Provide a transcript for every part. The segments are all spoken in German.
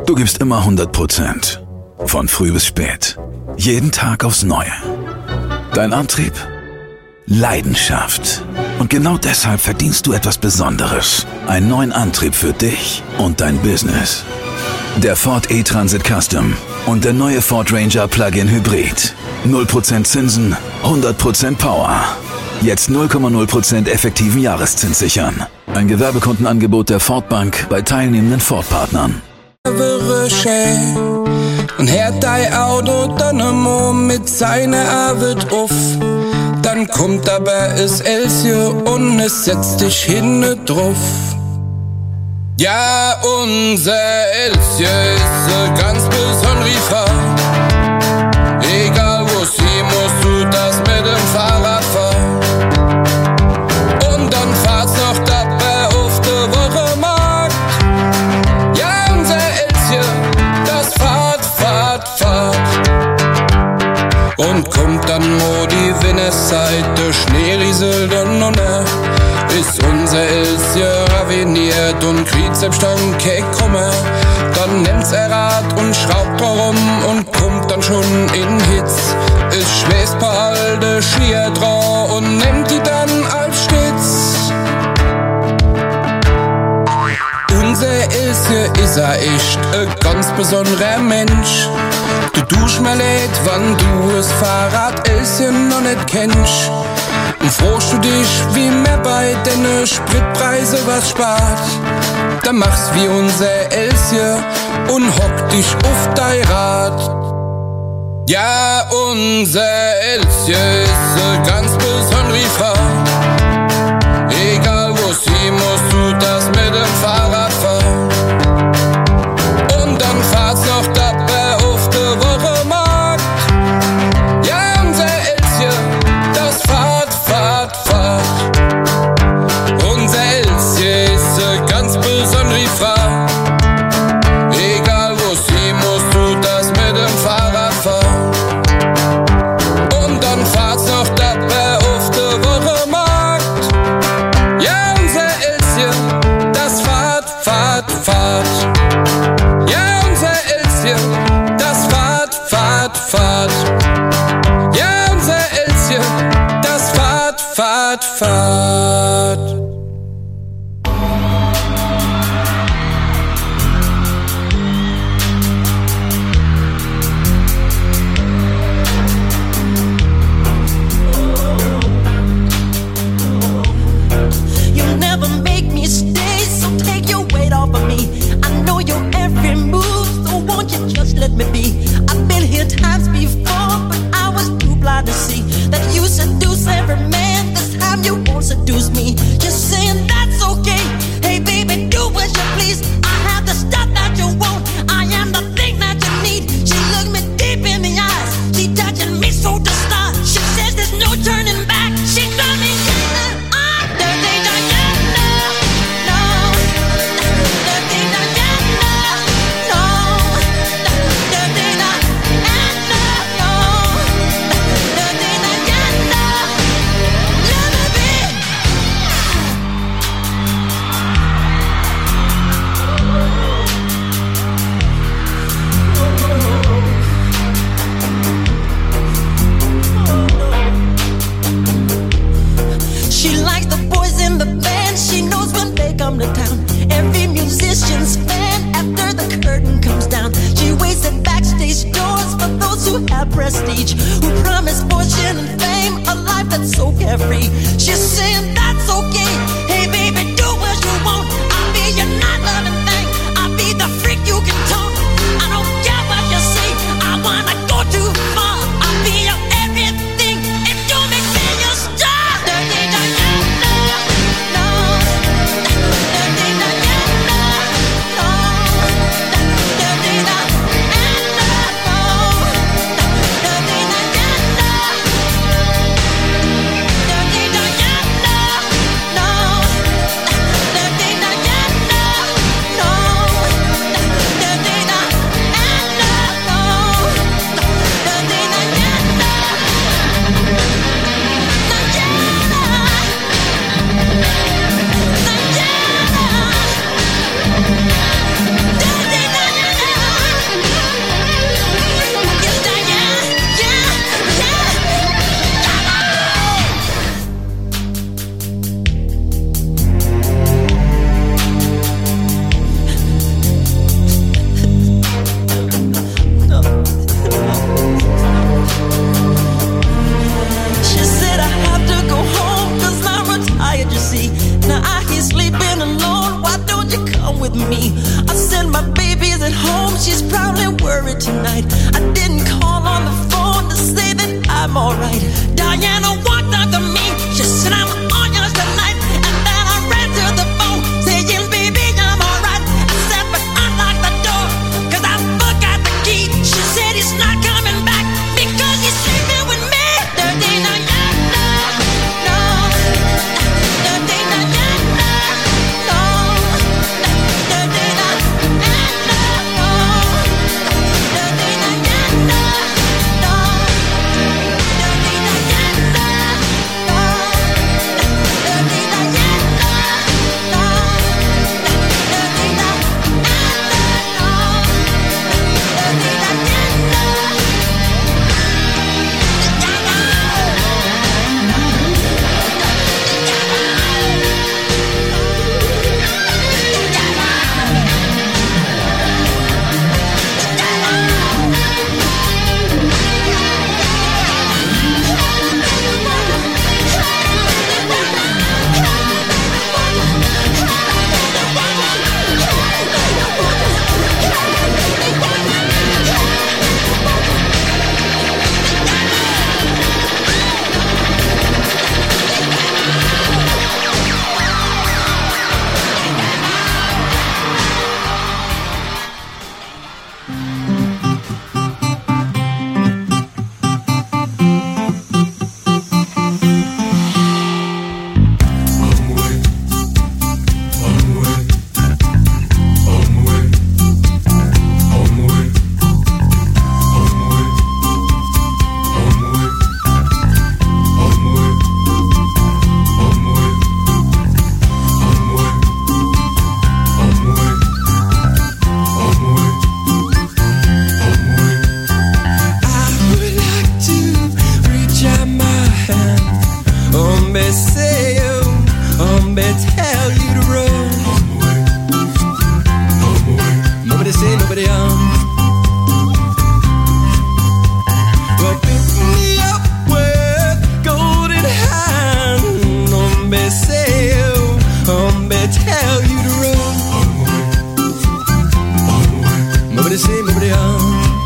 Du gibst immer 100%. Von früh bis spät. Jeden Tag aufs Neue. Dein Antrieb? Leidenschaft. Und genau deshalb verdienst du etwas Besonderes. Einen neuen Antrieb für dich und dein Business. Der Ford E-Transit Custom und der neue Ford Ranger Plug-in Hybrid. 0% Zinsen, 100% Power. Jetzt 0,0% effektiven Jahreszins sichern. Ein Gewerbekundenangebot der Ford Bank bei teilnehmenden Ford-Partnern. Und hört dein Auto dann mit seiner Arbeit auf. Dann kommt aber es Elsie und es setzt dich hinten drauf. Ja, unser Elsie ist eine ganz besondere Frau. Egal wo sie musst du das mit dem Fahrrad fahren. Und dann fahrt's noch dabei auf der Wochenmarkt. Ja, unser Elsie, das fahrt. Und kommt dann wo die Winterszeit, der Schnee rieselt und runter, ist unser Elsie raviniert und kriegt selbst dann kein Kummer. Dann nimmt's ein Rad und schraubt rum und kommt dann schon in Hitz. Es schwäst paar alte Skier drauf und nimmt die dann als Stütz. Unser Elsie ist echt ein ganz besonderer Mensch. Du dusch mal leid, wann du das Fahrrad Elsie noch nicht kennst. Und frohst du dich, wie mehr bei deine Spritpreise was spart. Dann mach's wie unser Elsie und hock dich auf dein Rad. Ja, unser Elsie ist eine ganz besondere Frau. Egal wo sie musst du das mit dem Fahrrad fahren. Und dann fahrt's noch dabei auf der Wochenmarkt. Ja, unser Elsie, das fahrt. Unser Elsie ist eine ganz besondere Frau. Egal wo sie musst du das mit dem Fahrrad fahren. Und dann fahrt's noch dabei auf der Wochenmarkt. Ja, unser Elsie, das fahrt. Ja, unser Elsie, das fahrt. Ja, unser Elsie, das fahrt. You never make me stay, so take your weight off of me. I know your every move, so won't you just let me be? I've been here times before, but I was too blind to see that you seduce every man. This time you won't seduce me. You're saying that's okay. Hey baby, do what you please. I have the stuff that you want. I am the thing that you need. She looked me deep in the eyes. She touching me so to start. She says there's no turning back. She got me. To town. Every musician's fan after the curtain comes down. She waits at backstage doors for those who have prestige, who promise fortune and fame, a life that's so carefree. She's saying that's okay. Hey baby, do what you want. I'll be your night-loving thing. I'll be the freak you can talk. I don't care what you say. I wanna go too far. I'll be your everything. If you make me your star. the arm. Well, pick me up with golden hand. Hombre, say, hombre, tell you to run. Hombre, say, hombre, the arm.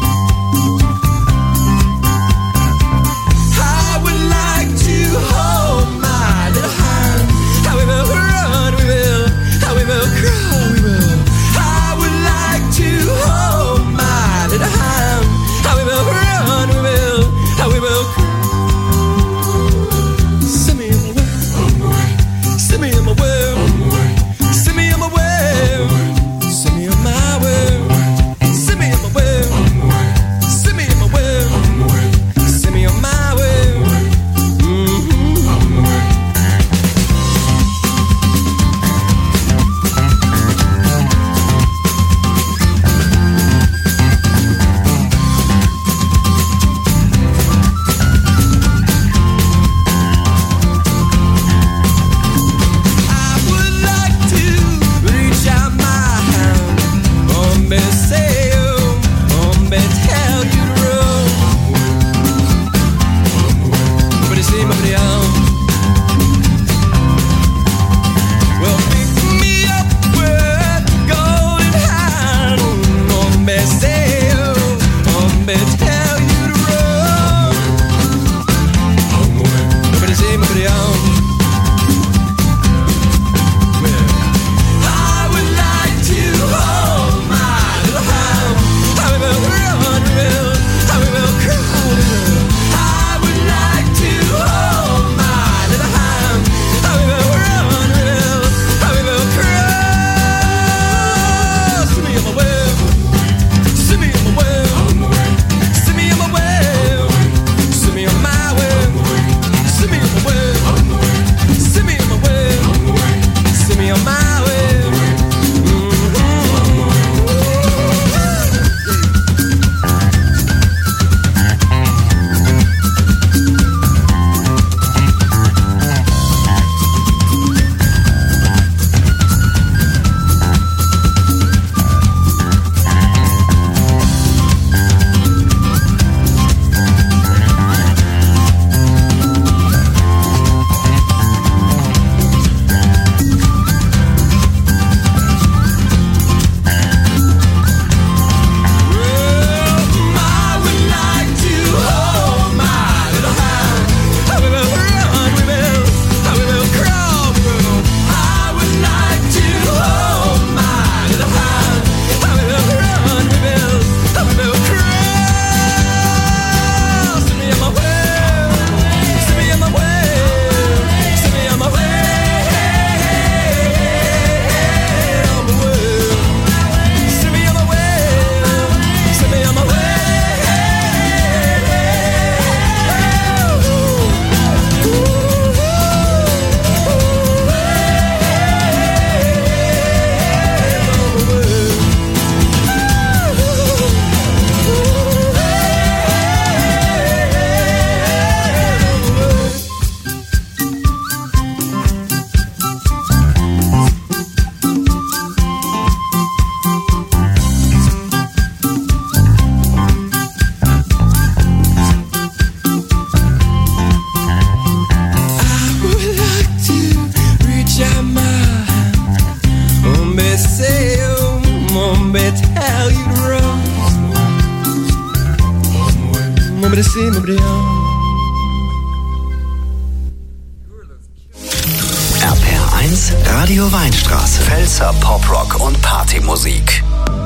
RPR1, Radio Weinstraße. Pfälzer Poprock und Partymusik.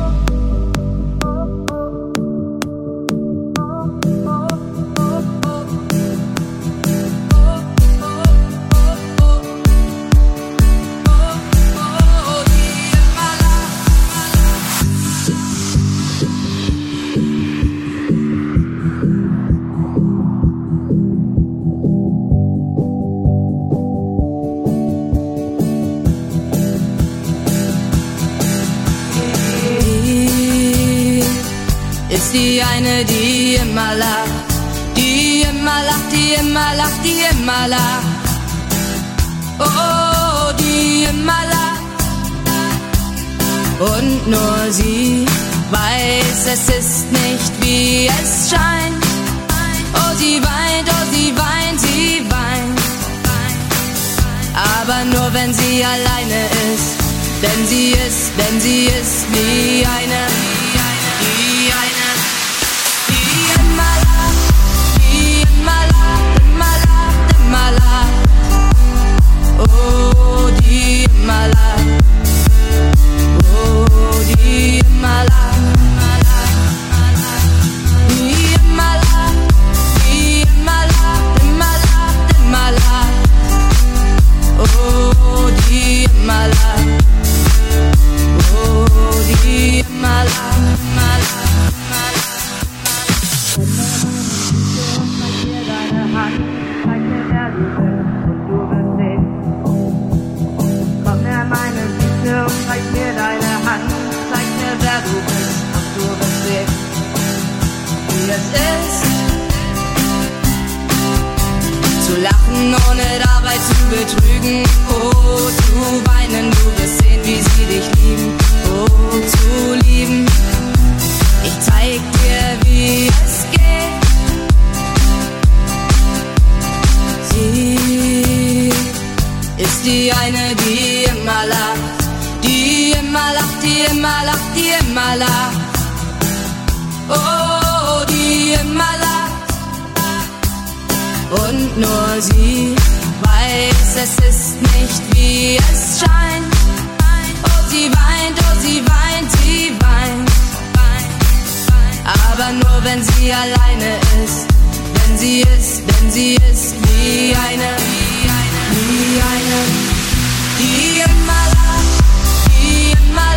Die eine, die immer lacht, die immer lacht, die immer lacht, die immer lacht. Oh, die immer lacht. Und nur sie weiß, es ist nicht wie es scheint. Oh, sie weint, sie weint. Aber nur wenn sie alleine ist, denn sie ist wie eine, die immer lacht, immer lacht. Oh, die immer lacht. Oh, die immer lacht. Die immer lacht, immer lacht. Oh, die immer lacht. Oh, die immer lacht. Komm her, meine Süße, und zeig mir deine Hand. Zeig mir, wer du bist, und du wirst sehen, wie es ist. Zu lachen, ohne dabei zu betrügen. Oh, zu weinen, du wirst sehen, wie sie dich lieben. Oh, zu lieben. Ich zeig dir, wie es geht. Sie ist die eine, die immer lacht. Die immer lacht, die immer lacht, die immer lacht. Oh, die immer lacht. Und nur sie weiß, es ist nicht wie es scheint. Oh, sie weint, sie weint. Aber nur wenn sie alleine ist. Denn sie ist wie eine, die immer lacht, immer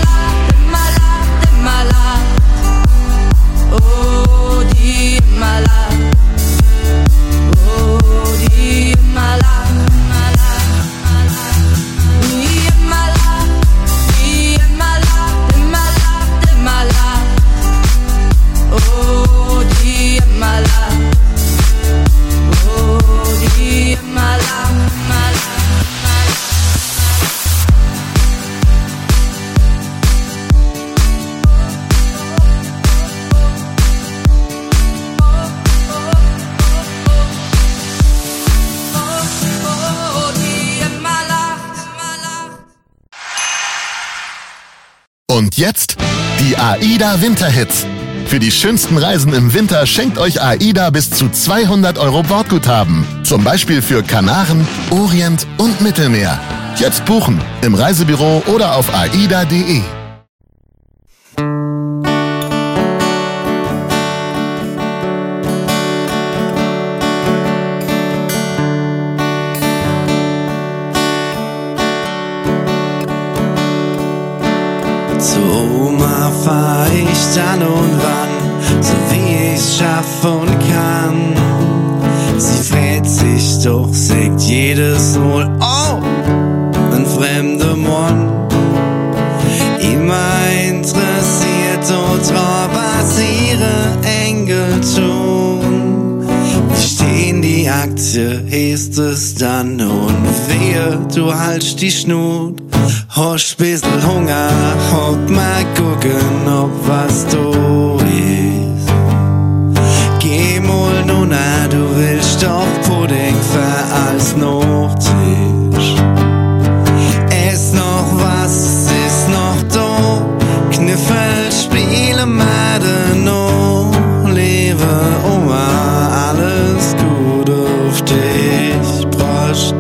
lacht. Oh, die immer lacht. Oh, die immer lacht. Die immer lacht, immer lacht. Oh, die immer lacht. Oh, die immer lacht. Und jetzt die AIDA Winterhits. Für die schönsten Reisen im Winter schenkt euch AIDA bis zu 200 € Bordguthaben. Zum Beispiel für Kanaren, Orient und Mittelmeer. Jetzt buchen im Reisebüro oder auf aida.de. Fahr ich dann und wann, so wie ich's schaff und kann. Sie freut sich, doch sagt jedes Mal, oh, ein fremder Mann. Immer interessiert dort, was ihre Engel tun. Wie stehen die Aktie, heißt es dann, und wehe, du haltst die Schnut. Hast bissl Hunger, hock mal gucken, ob was du ist. Geh mal nun an, du willst doch Pudding für als Nachtisch. Ess noch was, es ist noch da. Kniffel, spiele Mäde noch. Lebe Oma, alles gut auf dich, Prost.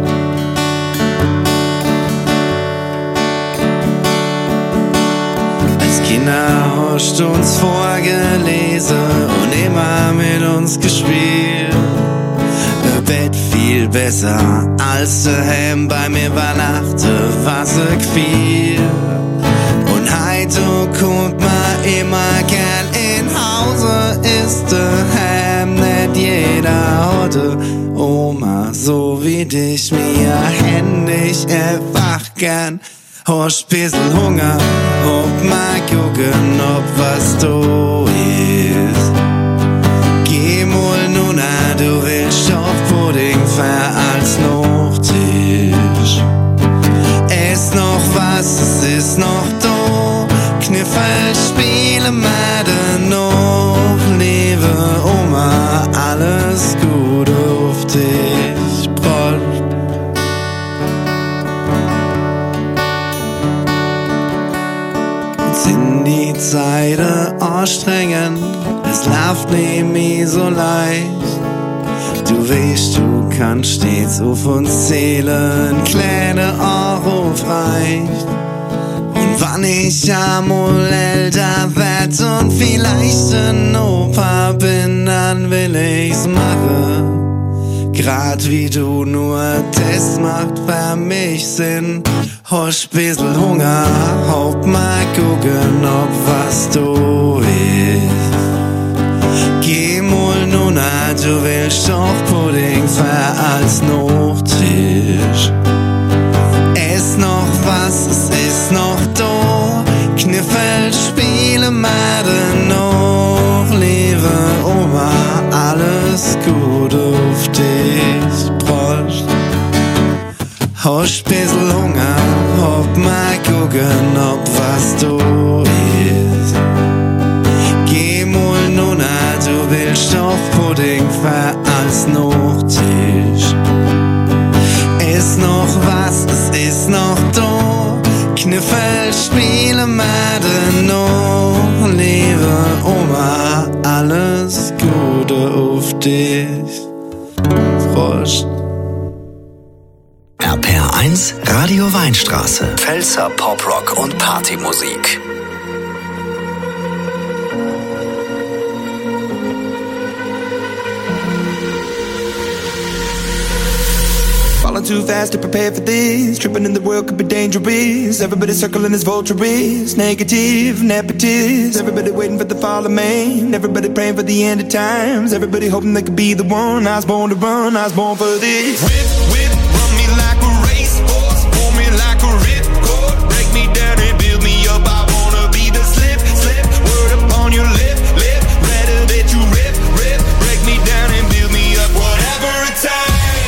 Kinder hast uns vorgelesen und immer mit uns gespielt. Ihr Bett viel besser als daheim, bei mir war Nacht, was ihr gefiel. Und heute kommt man immer gern in Hause, ist daheim nicht jeder hatte. Oma, so wie dich, mir händig einfach gern. Hast bissl Hunger, ob mal gucken, ob was du ist. Geh mal nun an, du willst doch Pudding für als Nachtisch. Ess noch was, es ist noch da. Kniffel, spiele Mäde noch. anstrengend, es läuft nicht mehr so leicht. Du weißt, du kannst stets auf uns zählen, kleine Anruf reicht. Und wann ich einmal älter werd und vielleicht ein Opa bin, dann will ich's machen. Grad wie du, nur das macht für mich Sinn. Hast bissl Hunger, hopp mal gucken, ob was du willst. Geh mal nun an, du willst doch Pudding für als Nachtisch. Ess noch was, es ist noch da. Kniffel, Spiele, Made noch. Liebe Oma, alles Gute auf dich, Prost. Hast bissl Hunger, hopp mal gucken, ob was du isst. Geh mal nun an, du willst doch Pudding für als Nachtisch. Ist noch was, es ist noch da. Kniffel, Spiele, Made noch. Liebe Oma, alles Gute auf dich. Prost. RPR1 Radio Weinstraße. Pfälzer Poprock und Partymusik. Falling too fast to prepare for this. Tripping in the world could be dangerous. Everybody circling as vultures. Negative, nepotist. Everybody waiting for the fall of man. Everybody praying for the end of times. Everybody hoping they could be the one. I was born to run, I was born for this. Whip, whip, run me like a racehorse. Pull me like a ripcord. Break me down and build me up. I wanna be the slip, slip. Word upon your lip, lip. Better that you rip, rip. Break me down and build me up. Whatever it takes.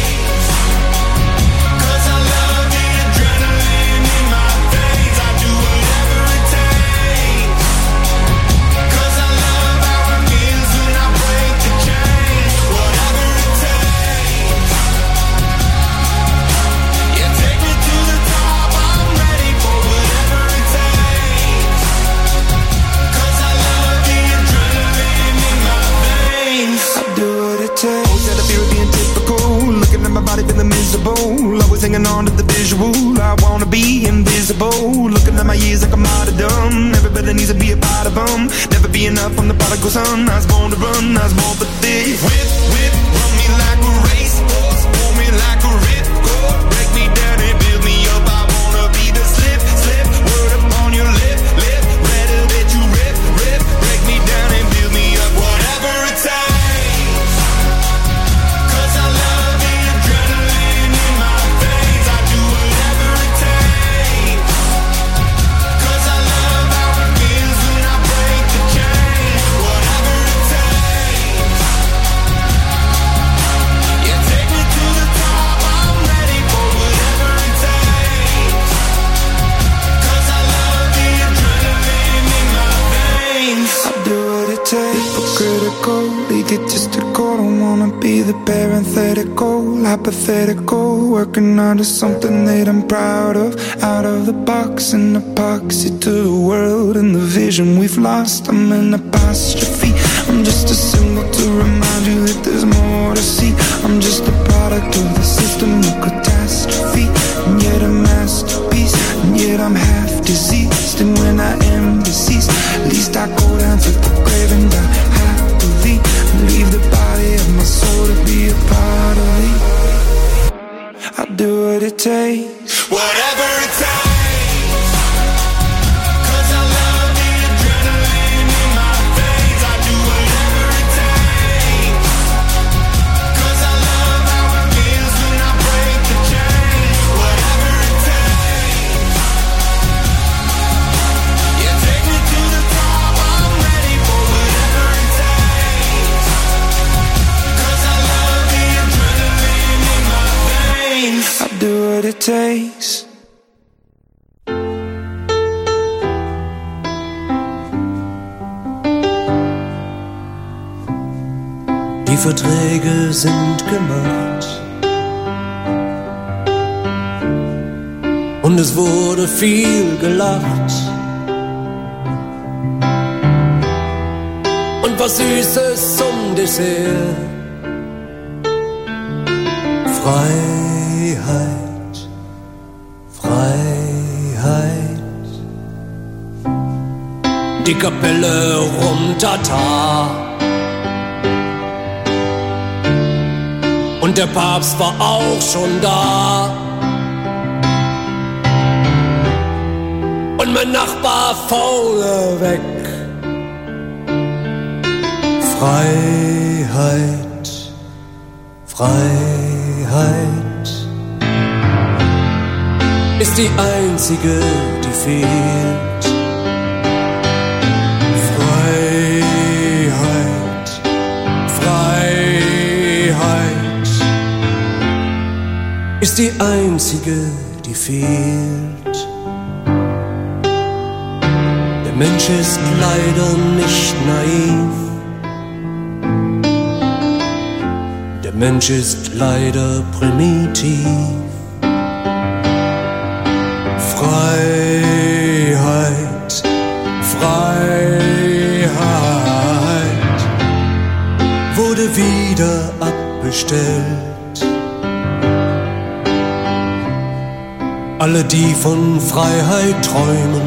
Feeling miserable, always hanging on to the visual. I wanna be invisible, looking at my years like I'm martyrdom. Everybody needs to be a part of them. Never be enough, I'm the prodigal son. I was born to run, I was born for this. Whip, whip, run me like a racehorse. Pull me like a ripcord. Break me down and build me up. I wanna be the slip, slip. Word upon your lip, lip. Better that you rip, rip. Break me down and build me up. Whatever it takes. Egotistical, don't wanna be the parenthetical, hypothetical, working onto something that I'm proud of. Out of the box, an epoxy to the world and the vision we've lost. I'm an apostrophe, I'm just a symbol to remind you that there's more to see. I'm just a product of the system of catastrophe, and yet a masterpiece, and yet I'm half diseased. And when I am deceased, at least I go down to the grave and die happily. Leave the body of my soul to be a part of me. I'll do what it takes. Whatever it takes. It takes. Die Verträge sind gemacht und es wurde viel gelacht. was Süßes zum Dessert. Freiheit, Freiheit. Die Kapelle Rum-Tata. Und der Papst war auch schon da. Und mein Nachbar vorneweg. Freiheit, Freiheit ist die einzige, die fehlt. Freiheit, Freiheit ist die einzige, die fehlt. Der Mensch ist leider nicht naiv. Der Mensch ist leider primitiv. Freiheit, Freiheit wurde wieder abbestellt. Alle, die von Freiheit träumen,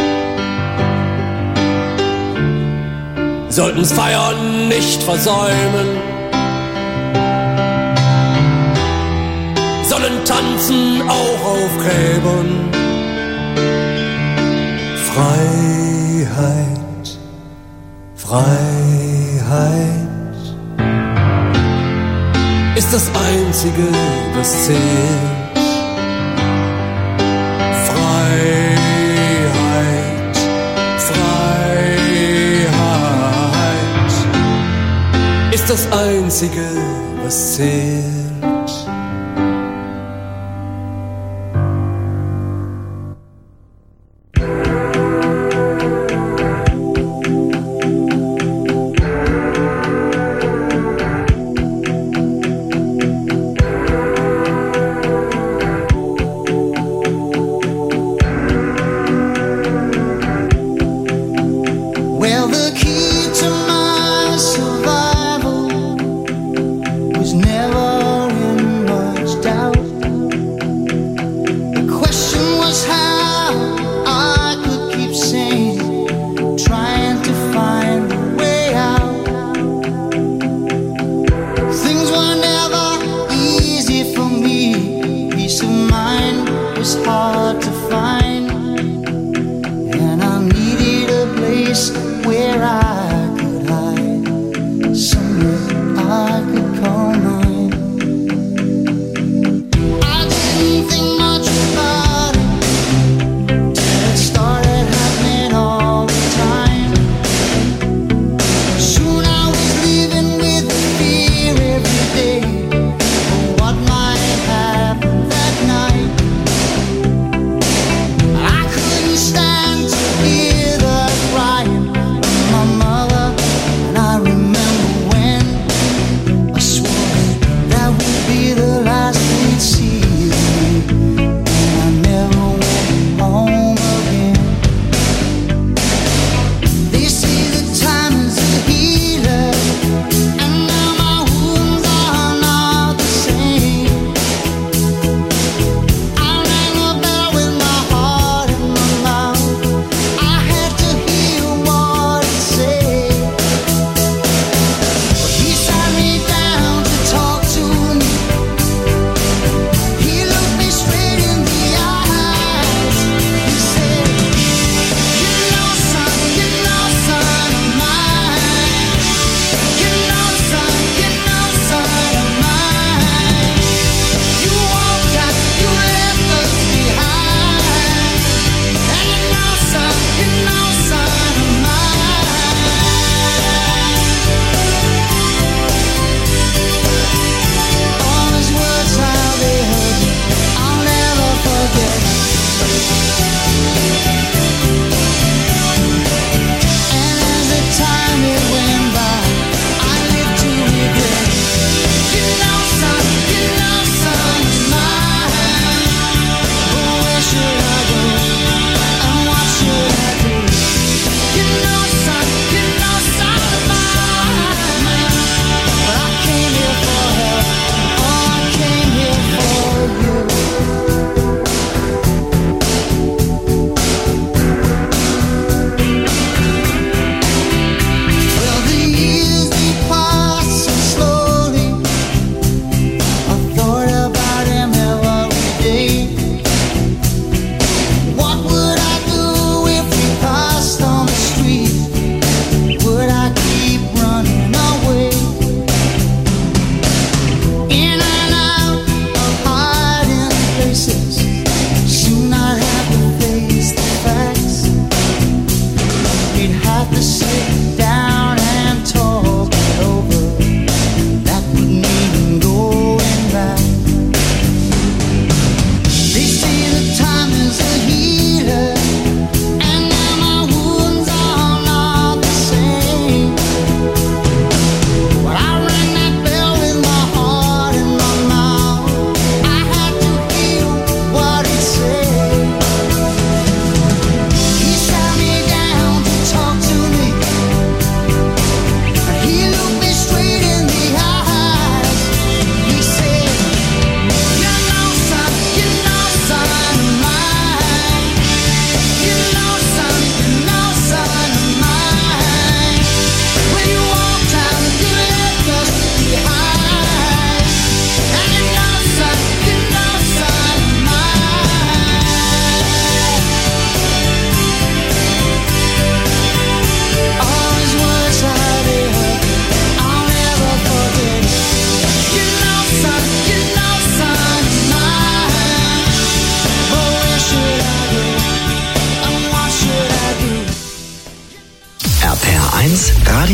sollten's Feiern nicht versäumen, sollen tanzen auch auf Gräbern. Freiheit, Freiheit ist das Einzige, was zählt. Freiheit, Freiheit ist das Einzige, was zählt. Never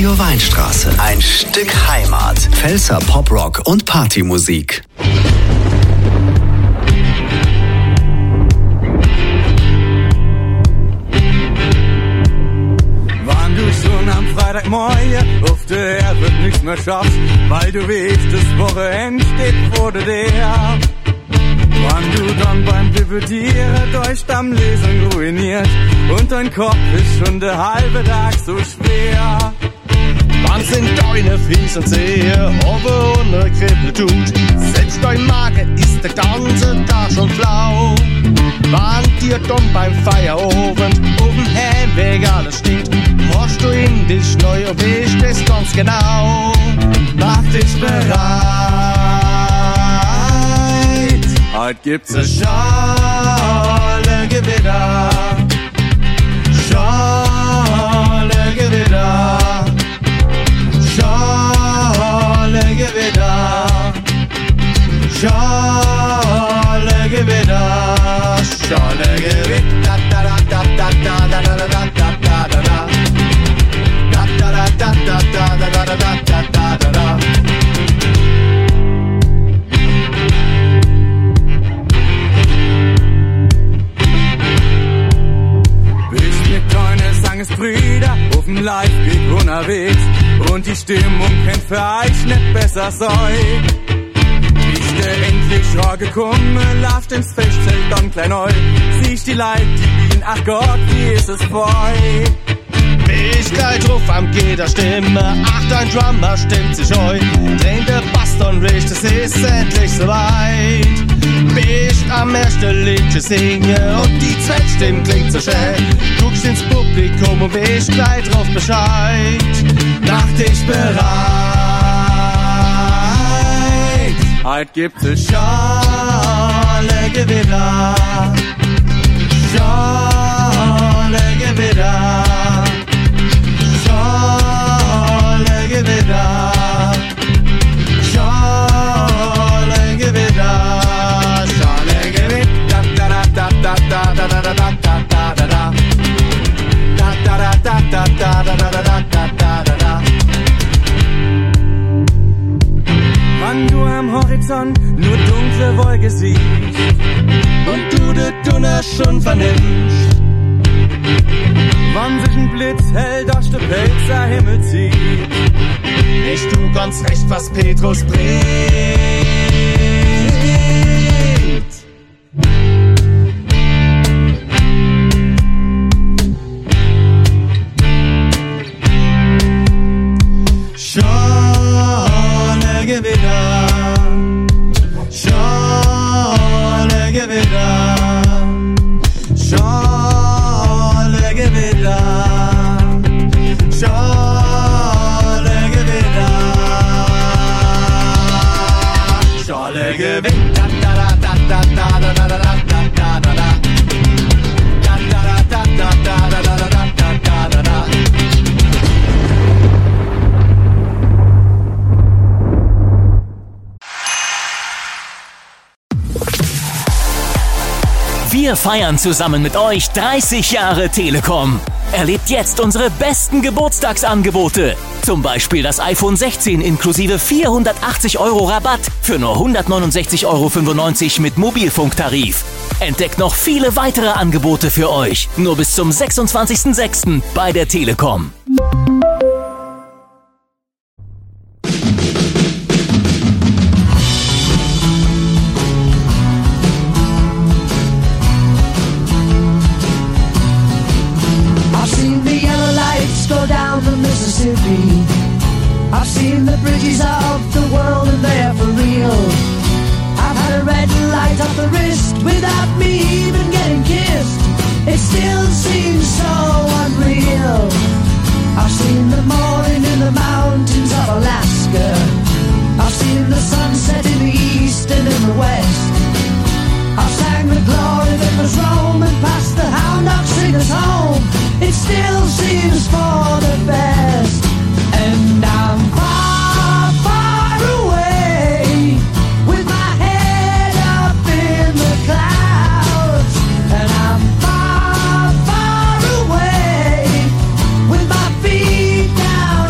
Radio Weinstraße. Ein Stück Heimat. Pfälzer Poprock und Partymusik. Wann du schon am Freitagmorgen auf der Erde nichts mehr schaffst, weil du weißt, das Wochenende steht vor dir. Wann du dann beim Debattieren durch am Lesen ruiniert und dein Kopf ist schon der halbe Tag so schwer. Wann sind deine Füße sehr, aber ohne Kribbel tut, selbst dein Magen ist der ganze Tag schon flau. Wann dir dann beim Feierabend auf dem Heimweg alles stinkt, machst du in dich neu und weißt es ganz genau. Mach dich bereit, heute gibt's eine Schale Gewitter, Schale Gewitter, Schale Gewitter, Schale Gewitter, Schale Gewitter, da da da da da da da da da da da da da. Brüder auf dem Live-Gig unterwegs und die Stimmung kennt für euch nicht besser sei. Bist du endlich schon gekommen, lauft ins Festzelt dann klein neu, siehst die Leute, die bieten, ach Gott, wie ist es voll. Bist gleich drauf am Gitter Stimme, ach dein Drummer stimmt sich heu, drehen der Bass dann recht, es ist endlich soweit. Bist am ersten Liedchen singen und die Zweitstimme klingt so schön, guckst ins Publikum und bist gleich drauf Bescheid. Mach dich bereit, heute gibt's eine Schale Gewitter, Schale Gewitter, Schale Gewitter, Schale Gewitter, Schale Gewitter, da da da da da da da da da da da. Wann du am Horizont nur dunkle Wolke siehst und du de Donner schon vernimmst, wann sich ein Blitz hell durch den Pelzer Himmel zieht, nicht du ganz recht, was Petrus bringt. Schale Gewitter, Schale Gewitter, Schale Gewitter, Schale Gewitter, Schale Gewitter, da da da da da da da da da da da da da da da da. Wir feiern zusammen mit euch 30 Jahre Telekom. Erlebt jetzt unsere besten Geburtstagsangebote. Zum Beispiel das iPhone 16 inklusive 480 € Rabatt für nur 169,95 € mit Mobilfunktarif. Entdeckt noch viele weitere Angebote für euch. Nur bis zum 26.06. bei der Telekom. I've seen the bridges of the world and they're for real. I've had a red light up the wrist without me even getting kissed. It still seems so unreal. I've seen the morning in the mountains of Alaska. I've seen the sunset in the east and in the west. I've sang the glory that was Rome and passed the hound dog singers home. It still seems for the best. And I'm far, far away with my head up in the clouds. And I'm far, far away with my feet down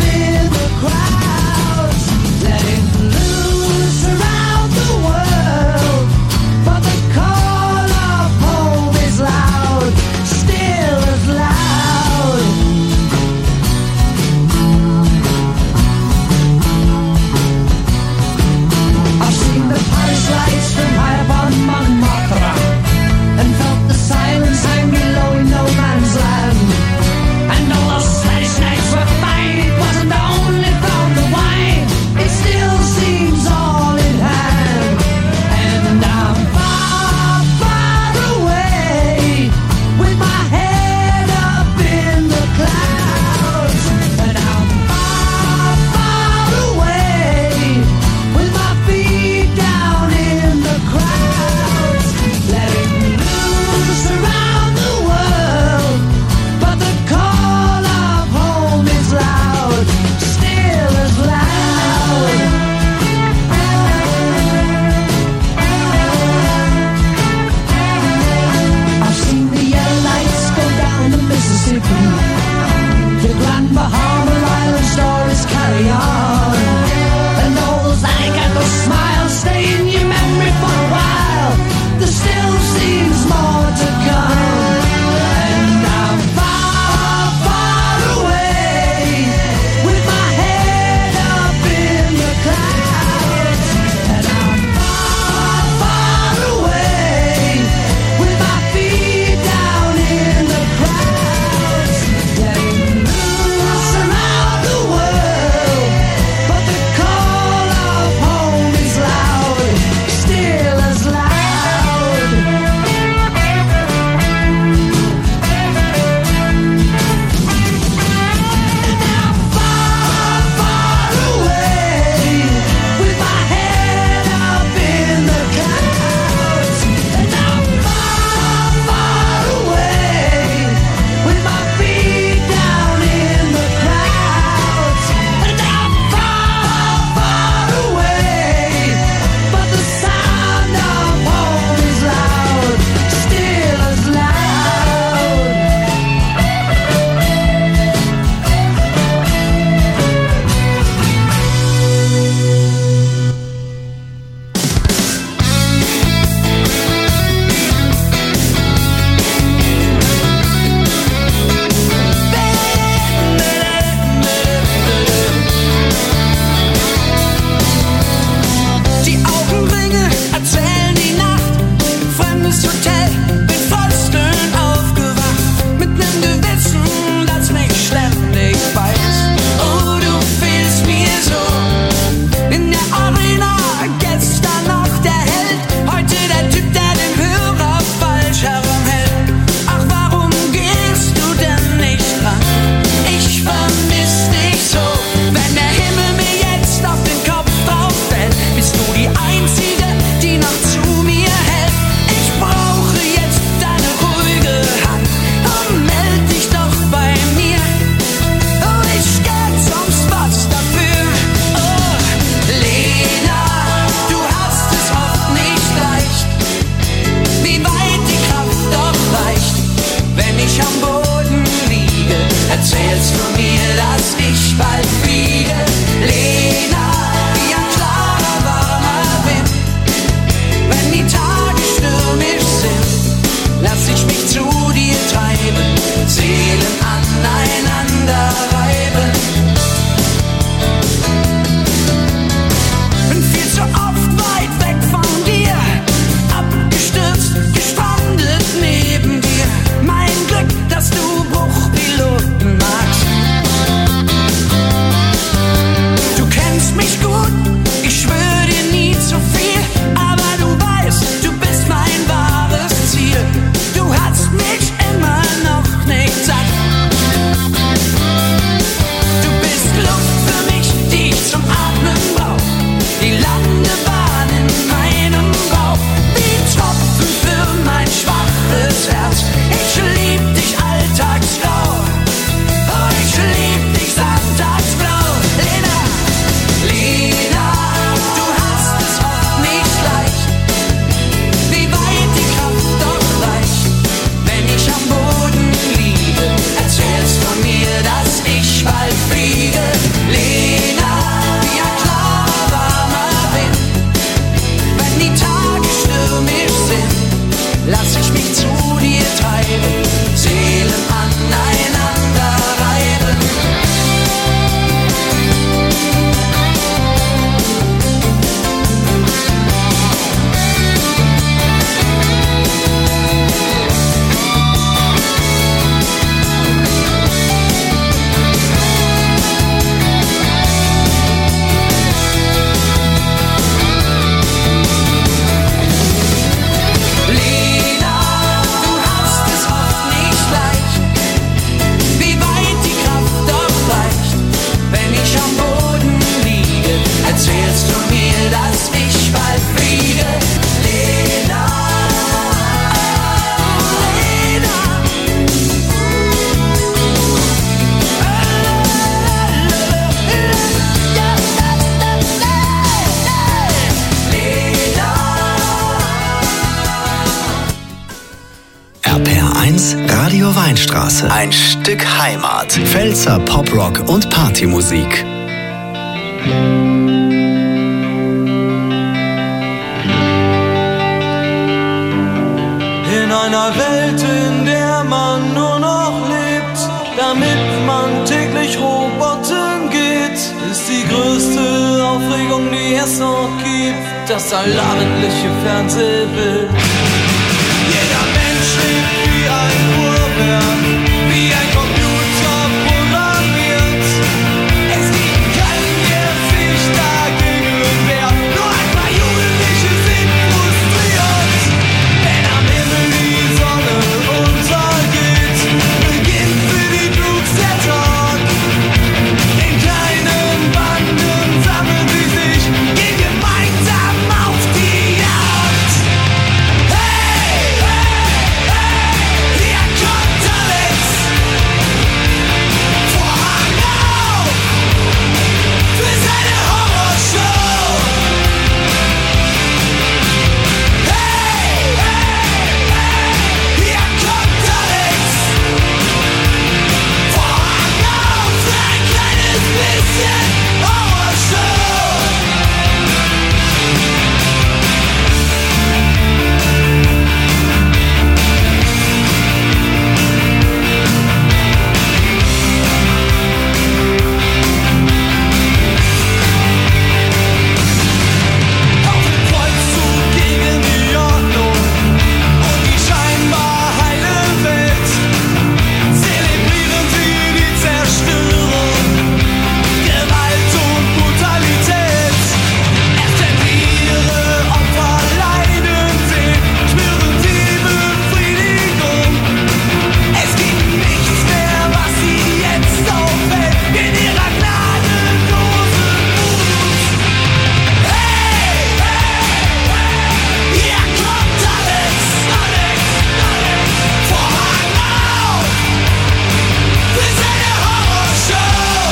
Weinstraße. Ein Stück Heimat. Pfälzer Poprock und Partymusik. In einer Welt, in der man nur noch lebt, damit man täglich Roboter geht, ist die größte Aufregung, die es noch gibt, das allabendliche Fernsehbild. Jeder Mensch lebt wie ein Uhrwerk, wie ein Computer programmiert. Es gibt keinen, der sich dagegen wehrt, nur ein paar Jugendliche sind frustriert. Wenn am Himmel die Sonne untergeht, beginnt für die Blues der Tag. In kleinen Banden sammeln sie sich, gehen gemeinsam auf die Jagd. Hey, hey, hey, hier kommt Alex. Vorhang auf für seine Horrorshow. Hey, hey, hey, hier kommt Alex. Vorhang auf für ein kleines bisschen Horrorshow. Auf dem Kreuzzug gegen die Ordnung und die scheinbar heile Welt zelebrieren sie die Zerstörung, Gewalt und Brutalität. Erst wenn sie ihre Opfer leiden sehen, spüren sie Befriedigung. Es gibt nichts mehr, was sie jetzt aufhält in ihrer gnadenlosen Wut. Hey, hey, hey, hier kommt Alex, Alex, Alex. Vorhang auf für seine Horrorshow.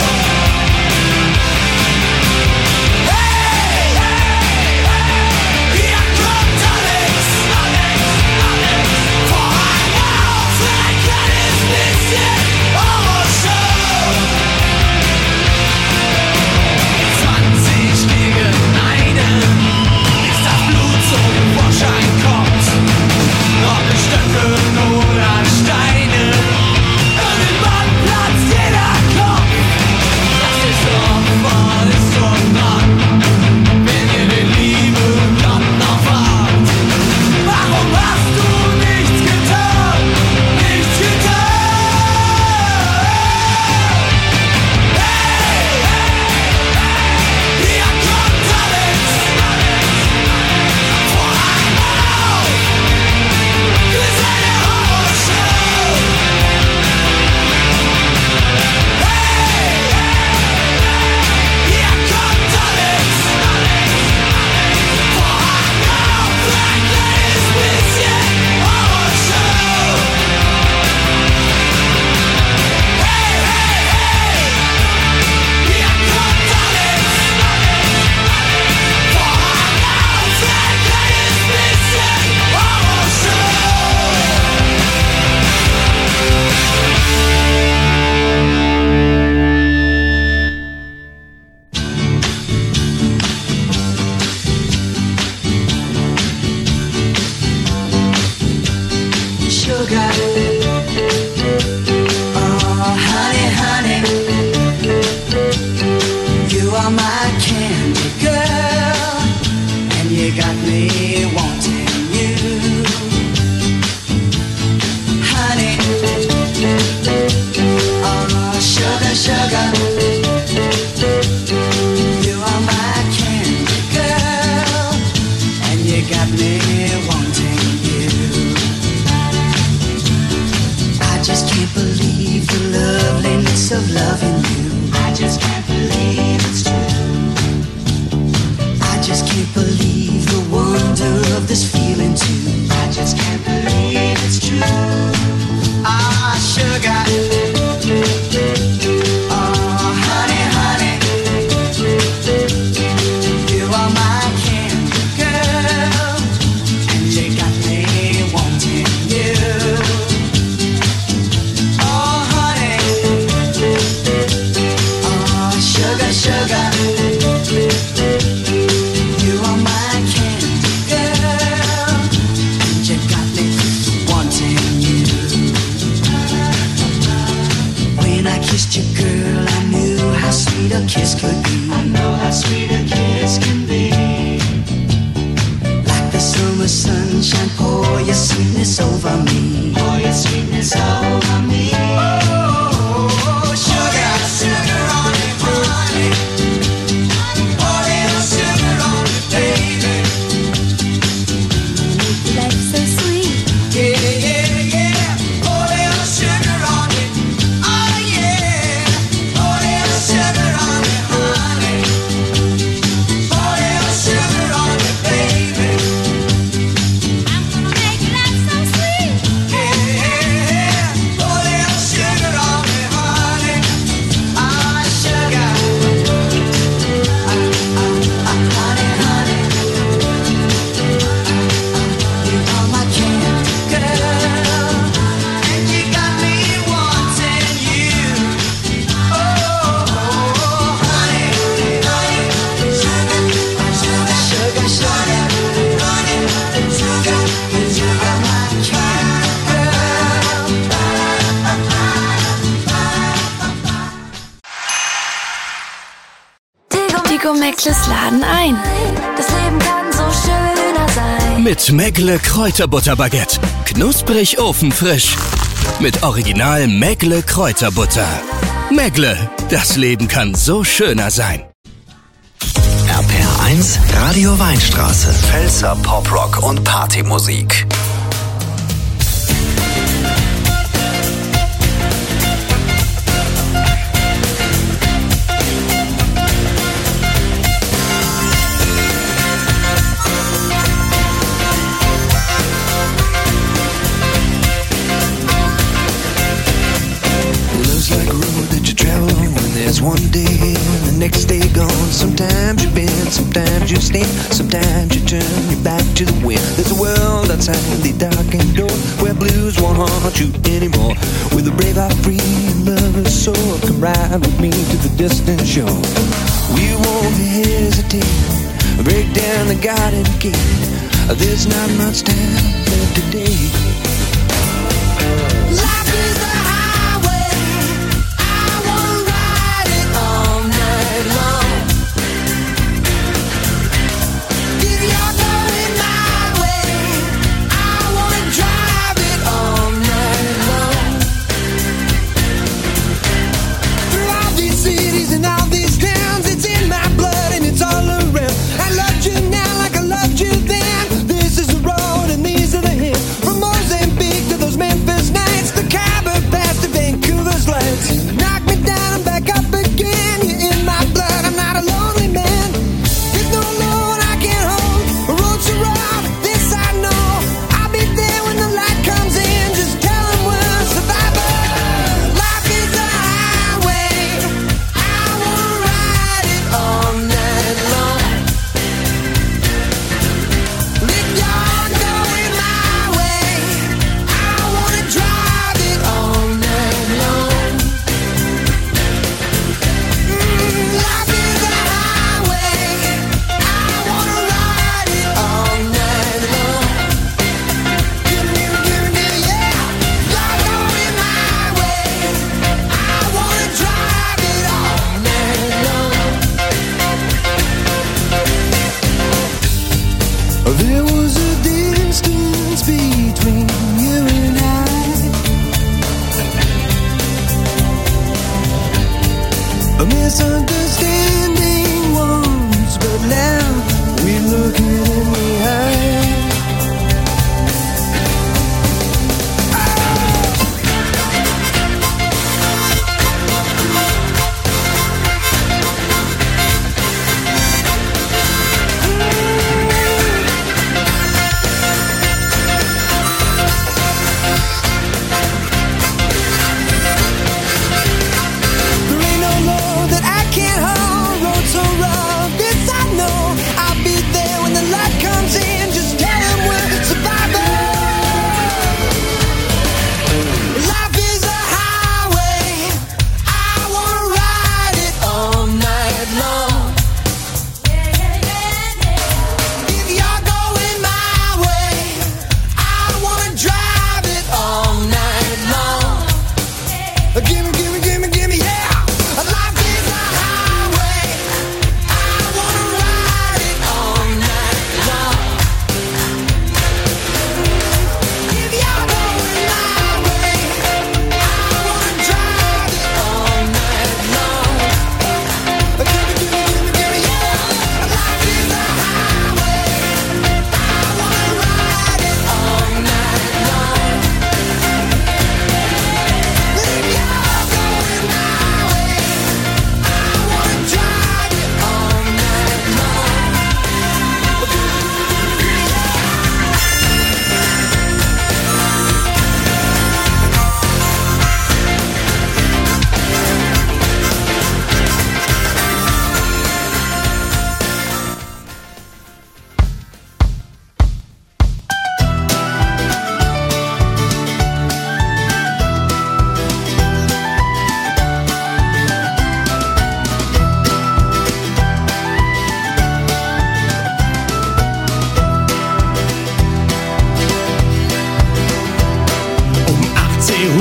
Hey, hey, hey, hier kommt Alex, Alex, Alex. Vorhang auf für ein kleines bisschen Horrorshow. 20 gegen einen, bis das Blut zum Vorschein kommt. Ob mit Stöcken oder Steine, irgendwann platzt jeder Kopf. Das ist Opfer, ist schon dran, wenn ihr den lieben Gott noch fragt. Warum hast du nichts getan? Nichts getan? Hey, hey, hey, hier kommt Alex, Alex, Vorhang auf für seine Horrorshow. Hey, hey, hier kommt Alex, Alex, Vorhang auf für ein kleines bisschen Horrorshow. Hey, hey, hey, hier kommt Alex, Alex, Vorhang auf für ein kleines bisschen Sugar, oh honey, honey, you are my candy girl, and you got me wanting you, honey, oh sugar, sugar, you are my candy girl, and you got me wanting you. I just can't believe the loveliness of loving you. I just can't believe it's true. I just can't believe the wonder of this feeling too. I just can't believe it's true. Ah, sugar. Oh, Sugar, sugar, you are my candy girl, and you got me wanting you. When I kissed you, girl, I knew how sweet a kiss could be. I know how sweet a kiss can be. Like the summer sunshine, pour your sweetness over me. Pour your sweetness over me. Oh, sugar, sugar on it, honey. Pour little sugar on it, baby. Life so sweet. Yeah, yeah, yeah. Pour little sugar on it. Oh, yeah. Pour little sugar on it, honey. Pour little sugar on it, baby. I'm gonna make your life so sweet. Yeah, pour little sugar on it, honey. Ah, sugar. Honey, honey. You are my candy girl, and you got me wanting you. Oh, honey, honey, sugar, sugar, sugar, sugar, honey, sugar, you are my candy girl. Digo Meckles laden ein. Das Leben kann so schöner sein. Mit Meckle Kräuterbutterbaguette. Knusprig ofenfrisch. Mit Original Meckle Kräuterbutter. Meckle, das Leben kann so schöner sein. RPR1 Radio Weinstraße. Pfälzer Poprock und Partymusik. Love's like a road that you travel on when there's one day and the next day gone. Sometimes you bend, sometimes you stand, sometimes you turn your back to the wind. There's a world outside the darkened door where blues won't haunt you anymore. With a brave heart free and lover's soul, come ride with me to the distant shore. We won't hesitate, break down the garden gate. There's not much time left today. Life is a highway, I wanna ride it all night long. If you're going my way, I wanna drive it all night long. Through all these cities and all these towns, it's in my blood and it's all around. I loved you now like I loved you then. This is the road and these are the hills. From most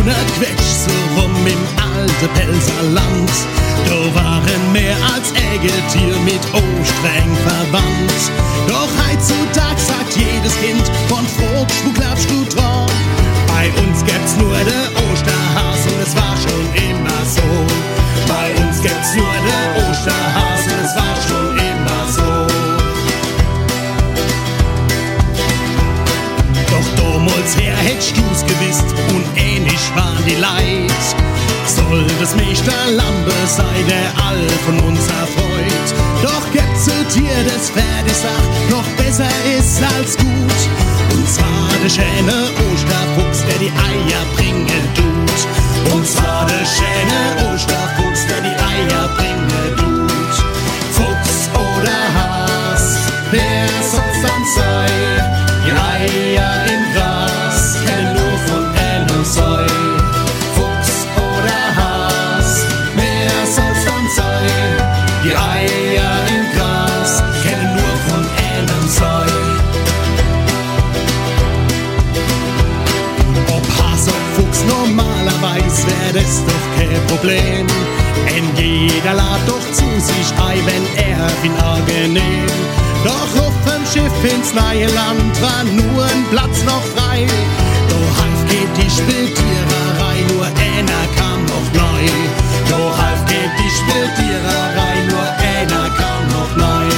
ohne Quetsch so rum im alten Pelzerland. Da waren mehr als Ägeltier mit O streng verwandt. Doch heutzutage sagt jedes Kind, von Froh, wo glaubst du dran? Bei uns gibt's nur der Osterhas und es war schon immer so. Bei uns gibt's nur der Osterhas und es war schon immer so. Doch damals her hättest du's gewusst und ähnlich waren die Leid. Soll das Meisterlampe sei, der all von uns erfreut. Doch gibt's ein Tier, das fertig sagt, noch besser ist als gut. Und zwar der schöne Osterfuchs, der die Eier bringen tut. Und zwar der schöne Osterfuchs, der die Eier bringen tut. Fuchs oder Has, wer soll's dann sein? Die Eier im Gras, kennen nur von einem Säu. Fuchs oder Has, wer soll's dann sein? Die Eier im Gras, kennen nur von einem Säu. Normalerweise wär das doch kein Problem. Denn jeder lad doch zu sich ein, wenn er ihn angenehm. Doch auf dem Schiff ins neue Land war nur ein Platz noch frei. Doch half geht die Spieltiererei, nur einer kam noch neu. Doch half geht die Spieltiererei, nur einer kam noch neu.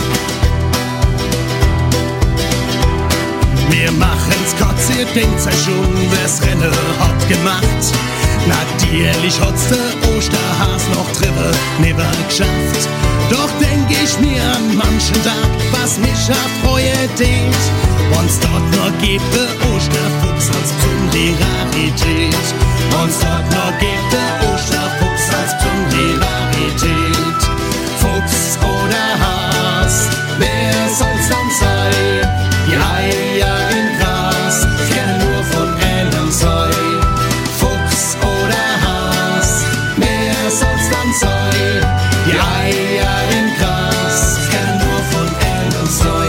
Wir machen's kurz, ihr denkt's ja schon, wer's Rennen hat gemacht. Natürlich hat's der Osterhas noch drüber nimmer geschafft. Doch denk ich mir an manchen Tag, was mich erfreut dient. Wenn's dort noch gibt, der Osterfuchs als besondere Rarität. Wenn's dort noch gibt, der Osterfuchs als besondere Rarität. Fuchs oder Has, wer soll's dann sein? Die Eier im Gras, kennen nur von einem Säu. Fuchs oder Has, wer soll's dann sein? Die Eier im Gras, kennen nur von einem Säu.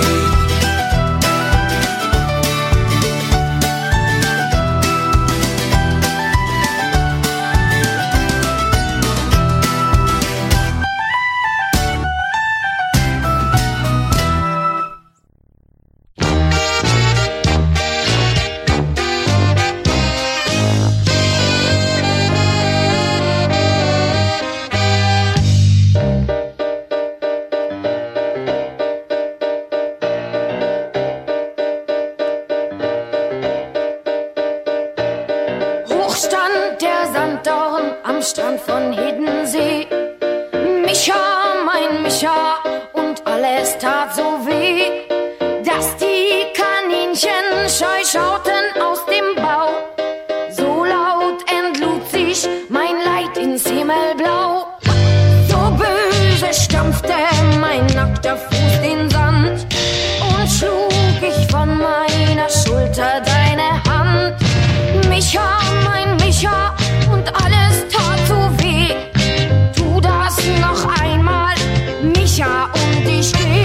Strand von Hiddensee. Micha, mein Micha, und alles tat so weh, dass die Kaninchen scheu schauten aus dem Bau. So laut entlud sich mein Leid ins Himmelblau. So böse stampfte mein nackter Fuß den Sand und schlug ich von meiner Schulter deine Hand. Micha, mein Micha, und alles tat so weh. Tu das noch einmal, Micha, und ich geh.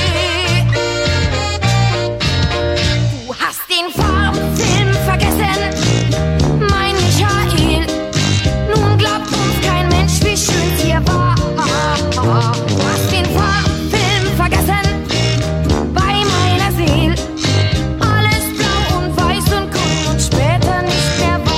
Du hast den Farbfilm vergessen, mein Michael. Nun glaubt uns kein Mensch, wie schön's hier war. Du hast den Farbfilm vergessen, bei meiner Seele. Alles blau und weiß und grün und später nicht mehr wahr.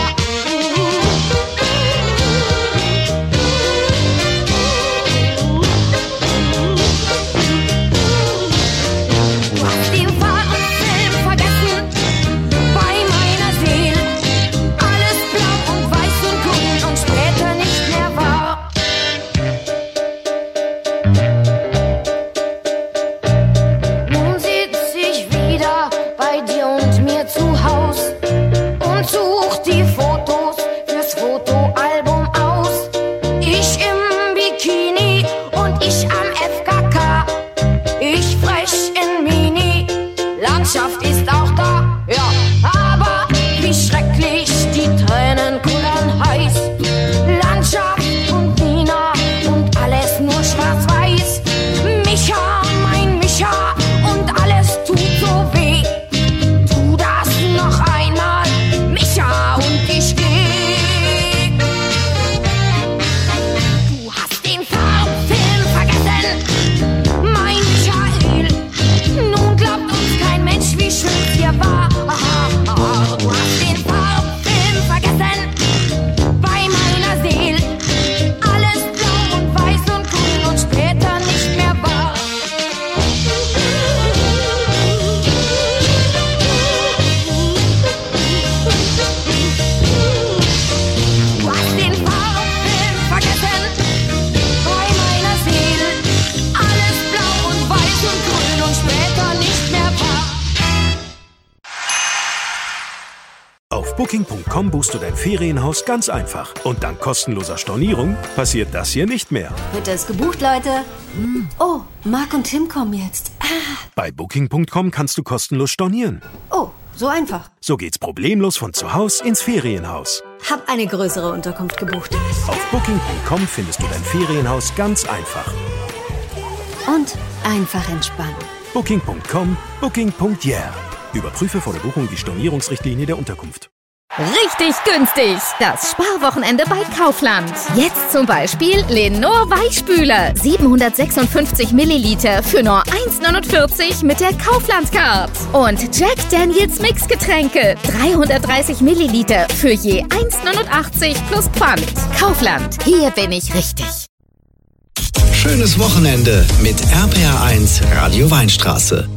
Auf Booking.com buchst du dein Ferienhaus ganz einfach. Und dank kostenloser Stornierung passiert das hier nicht mehr. Wird es gebucht, Leute? Oh, Marc und Tim kommen jetzt. Bei Booking.com kannst du kostenlos stornieren. Oh, so einfach. So geht's problemlos von zu Hause ins Ferienhaus. Hab eine größere Unterkunft gebucht. Auf Booking.com findest du dein Ferienhaus ganz einfach. Und einfach entspannen. Booking.com, Booking.yeah. Überprüfe vor der Buchung die Stornierungsrichtlinie der Unterkunft. Richtig günstig. Das Sparwochenende bei Kaufland. Jetzt zum Beispiel Lenor Weichspüler. 756 Milliliter für nur 1,49 mit der Kaufland-Card. Und Jack Daniels Mixgetränke. 330 Milliliter für je 1,89 plus Pfand. Kaufland. Hier bin ich richtig. Schönes Wochenende mit RPR1 Radio Weinstraße.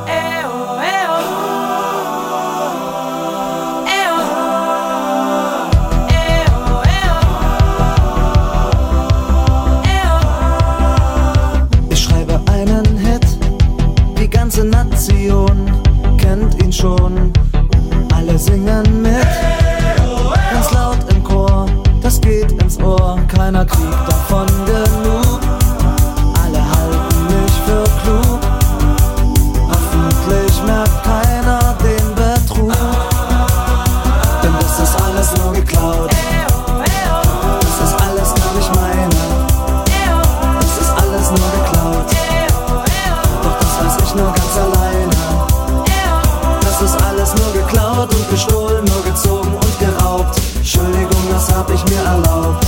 Nation kennt ihn schon, alle singen mit, ganz laut im Chor, das geht ins Ohr, keiner kriegt davon genug, alle halten mich für klug, hoffentlich merkt keiner den Betrug, denn das ist alles nur geklaut, das ist alles gar nicht meine, das ist alles nur geklaut, doch das weiß ich nur ganz alleine. Das ist alles nur geklaut und gestohlen, nur gezogen und geraubt. Entschuldigung, das hab ich mir erlaubt.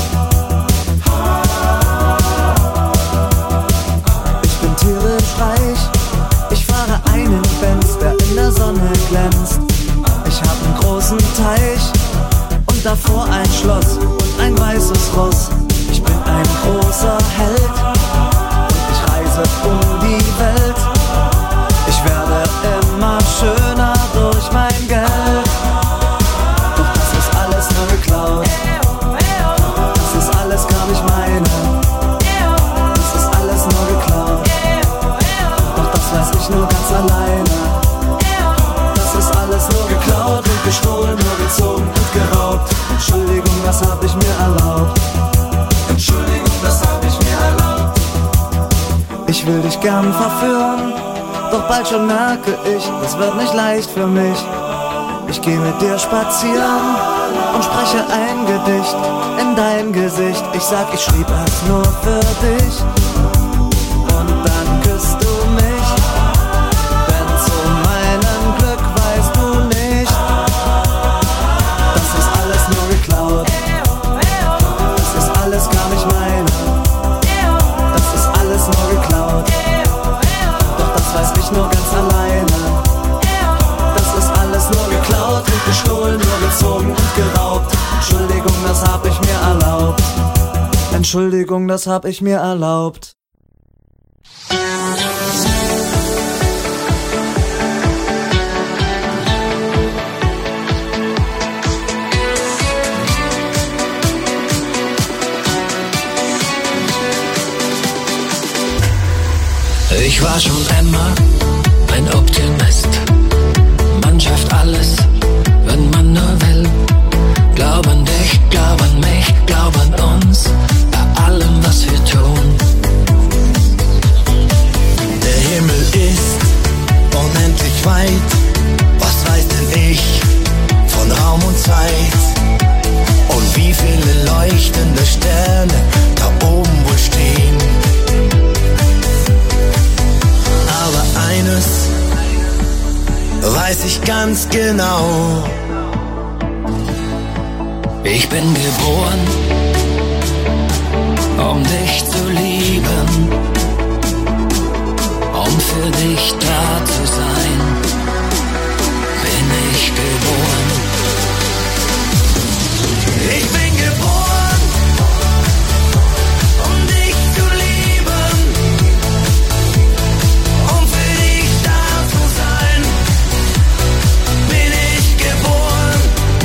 Ich bin tierisch reich, ich fahre einen Benz, der in der Sonne glänzt. Ich hab einen großen Teich und davor ein Schloss und ein weißes Ross. Ich bin ein großer Held und ich reise um die Welt. Ich werde immer schöner durch mein Geld. Doch das ist alles nur geklaut. Das ist alles gar nicht meine. Das ist alles nur geklaut. Doch das weiß ich nur ganz alleine. Das ist alles nur geklaut und gestohlen, nur gezogen und geraubt. Entschuldigung, das hab ich mir erlaubt. Entschuldigung, das hab ich mir erlaubt. Ich will dich gern verführen, doch bald schon merke ich, es wird nicht leicht für mich. Ich geh mit dir spazieren und spreche ein Gedicht in dein Gesicht. Ich sag, ich schrieb es nur für dich und dann küsst du mich. Denn zu meinem Glück weißt du nicht, das ist alles nur geklaut. Das ist alles gar nicht meine. Das ist alles nur geklaut. Das weiß ich nur ganz alleine. Das ist alles nur geklaut und gestohlen, nur gezogen und geraubt. Entschuldigung, das hab ich mir erlaubt. Entschuldigung, das hab ich mir erlaubt. Ich war schon immer ein Optimist. Man schafft alles, wenn man nur will. Glaub an dich, glaub an mich, glaub an uns, bei allem, was wir tun. Der Himmel ist unendlich weit. Was weiß denn ich von Raum und Zeit? Und wie viele leuchtende Sterne da oben wohl stehen. Aber eines weiß ich ganz genau. Ich bin geboren, um dich zu lieben, um für dich da zu sein. Bin ich geboren. Ich bin geboren, um dich zu lieben, um für dich da zu sein. Bin ich geboren.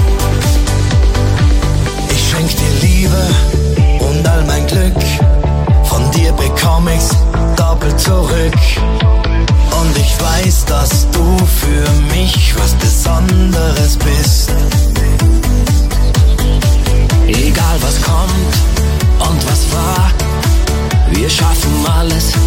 Ich schenk dir Liebe und all mein Glück. Von dir bekomm ich's doppelt zurück. Und ich weiß, dass du für mich was Besonderes bist. Egal was kommt und was war, wir schaffen alles.